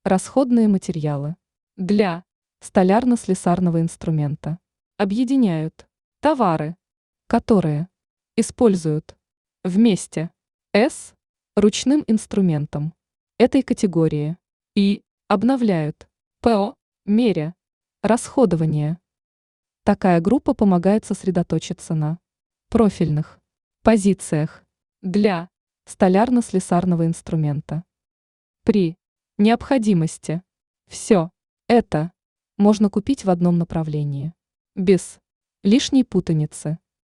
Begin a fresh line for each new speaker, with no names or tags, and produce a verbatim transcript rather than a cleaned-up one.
Расходные материалы для столярно-слесарного инструмента объединяют товары, которые используют вместе с ручным инструментом этой категории и обновляют по мере расходования. Такая группа помогает сосредоточиться на профильных позициях для столярно-слесарного инструмента. При необходимости все это можно купить в одном направлении, без лишней путаницы.